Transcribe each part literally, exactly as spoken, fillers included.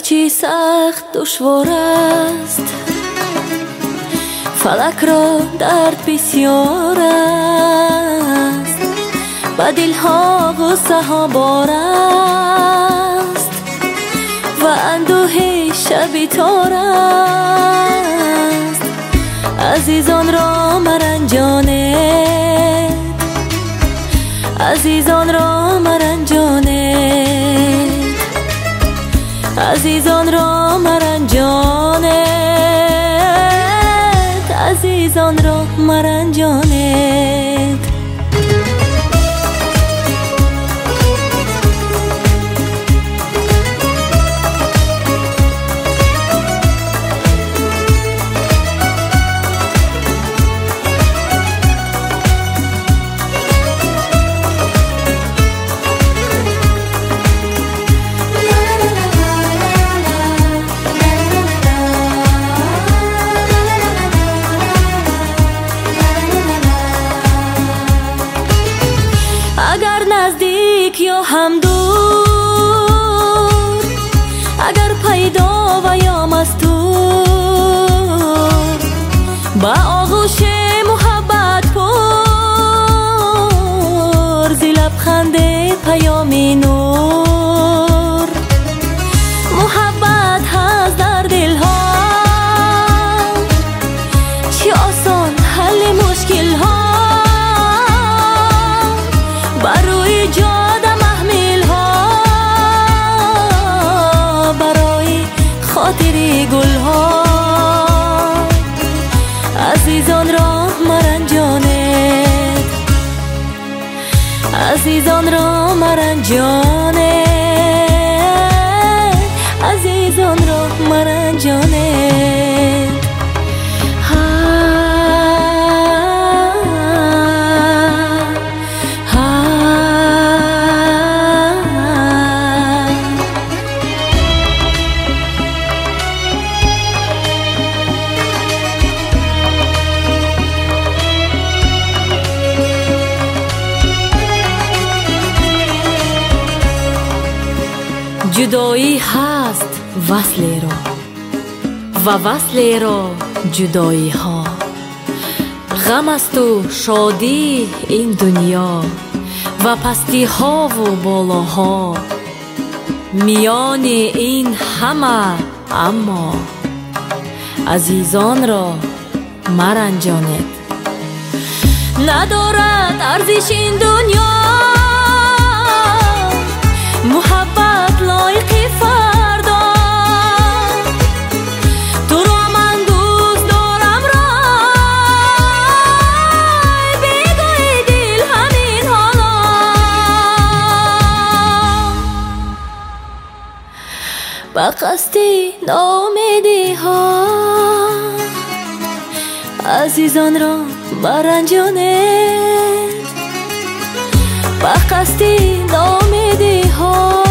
هرچی سخت دشوار است، فلک را درد بسیار است، و دلها غصه ها بار است، و اندوه شب تار است. عزیزان را مرنجانید، عزیزان را مرنجانید، عزیزان را مرنجانید، عزیزان را مرنجانید. اگر نزدیک یا هم دور، اگر پیدا و یا مستور، با آغوش محبت پر، زی لبخند پیامی نور. محبت هست در دلها، چه آسان حل مشکل ها، برای جاده محمل ها، برای خاطر گل ها. عزیزان را مرنجانید، عزیزان را مرنجانید، عزیزان را مرنجانید. جدایی هست وصلی را، و وصلی را جدایی ها. غم است و شادی این دنیا، و پستی ها و بالاها. میان این همه اما عزیزان را مرنجانید. ندارد ارزش این دنیا، محبت لایق فردا. تو را من دوست دارم رای، بگوی دل همین حالا. با قصد ناامیدی ها، عزیزان را مرنجانید. با قصد ناامیدی ها،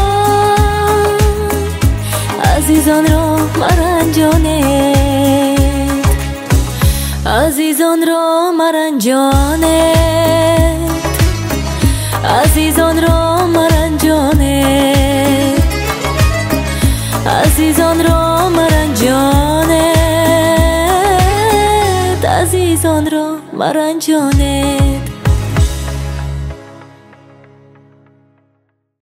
عزیزان را مرنجانید، عزیزان را مرنجانید، عزیزان را مرنجانید، عزیزان را مرنجانید، عزیزان را مرنجانید.